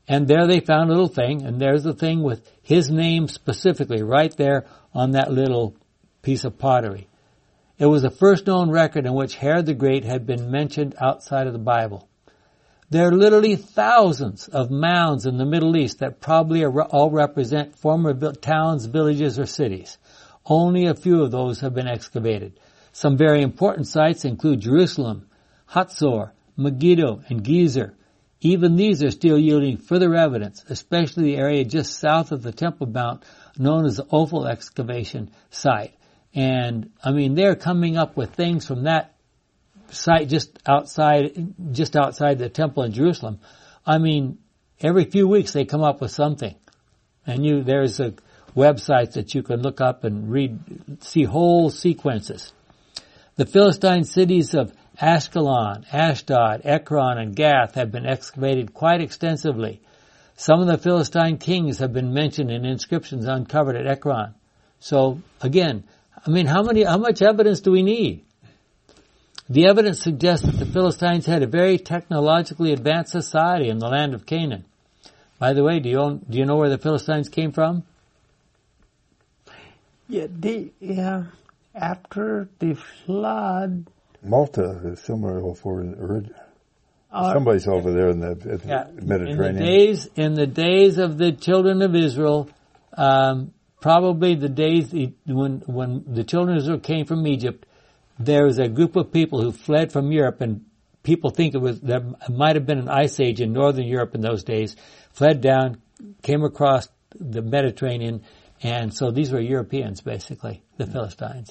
And there they found a little thing, and there's the thing with his name specifically right there on that little piece of pottery. It was the first known record in which Herod the Great had been mentioned outside of the Bible. There are literally thousands of mounds in the Middle East that probably are, all represent former towns, villages, or cities. Only a few of those have been excavated. Some very important sites include Jerusalem, Hatzor, Megiddo, and Gezer. Even these are still yielding further evidence, especially the area just south of the Temple Mount known as the Ophel excavation site. And, I mean, they're coming up with things from that site just outside, just outside the temple in Jerusalem. I mean, every few weeks they come up with something. And you, there's a website that you can look up and read, see whole sequences. The Philistine cities of Ashkelon, Ashdod, Ekron, and Gath have been excavated quite extensively. Some of the Philistine kings have been mentioned in inscriptions uncovered at Ekron. So, again, I mean, how many, how much evidence do we need? The evidence suggests that the Philistines had a very technologically advanced society in the land of Canaan. By the way, do you own, do you know where the Philistines came from? Yeah, they, yeah, after the flood. Malta is somewhere over origin. Uh, Somebody's over there in the Yeah, Mediterranean. in the days, in the days of the children of Israel, um, probably the days when when the children of Israel came from Egypt, there was a group of people who fled from Europe, and people think it was there might have been an ice age in northern Europe in those days. Fled down, came across the Mediterranean, and so these were Europeans, basically, the Philistines.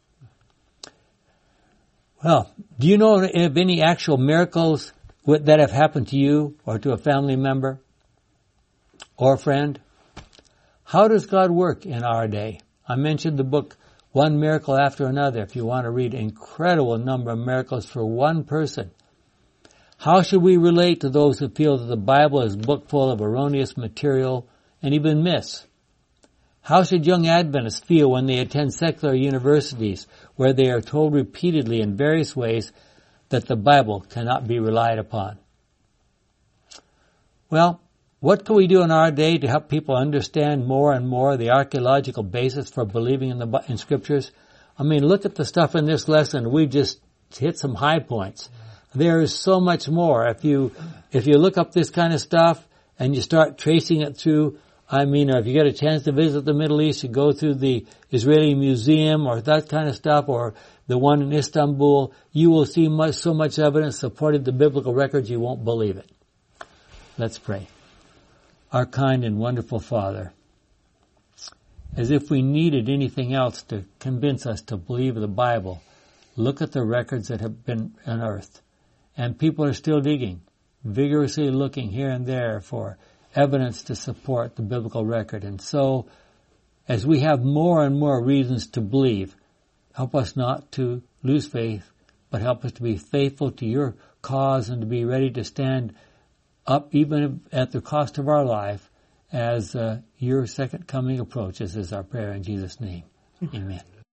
Well, do you know of any actual miracles that have happened to you or to a family member or a friend? How does God work in our day? I mentioned the book One Miracle After Another if you want to read an incredible number of miracles for one person. How should we relate to those who feel that the Bible is a book full of erroneous material and even myths? How should young Adventists feel when they attend secular universities where they are told repeatedly in various ways that the Bible cannot be relied upon? Well, what can we do in our day to help people understand more and more the archaeological basis for believing in the in Scriptures? I mean, look at the stuff in this lesson. We've just hit some high points. There is so much more. If you if you look up this kind of stuff and you start tracing it through, I mean, or if you get a chance to visit the Middle East, you go through the Israeli Museum or that kind of stuff, or the one in Istanbul, you will see much, so much evidence supporting the biblical records you won't believe it. Let's pray. Our kind and wonderful Father, as if we needed anything else to convince us to believe the Bible, look at the records that have been unearthed. And people are still digging, vigorously looking here and there for evidence to support the biblical record. And so, as we have more and more reasons to believe, help us not to lose faith, but help us to be faithful to your cause and to be ready to stand up even at the cost of our life as uh, your second coming approaches, is our prayer in Jesus' name. Amen.